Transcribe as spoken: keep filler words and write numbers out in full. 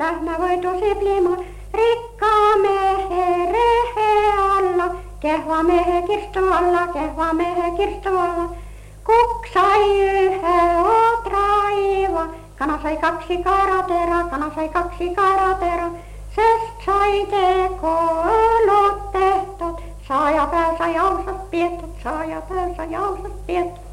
lähmä voi tosi plima, rikkaa mehe rehe alla, kehva mehe kirstu alla, kehva mehe kirstu alla. Kuk sai yhä otraiva, kana sai kaksi karatera, kana sai kaksi karatera. Sest sai tekoilot tehtot, saaja päässä jausas piettot, saaja päässä jausas piettot.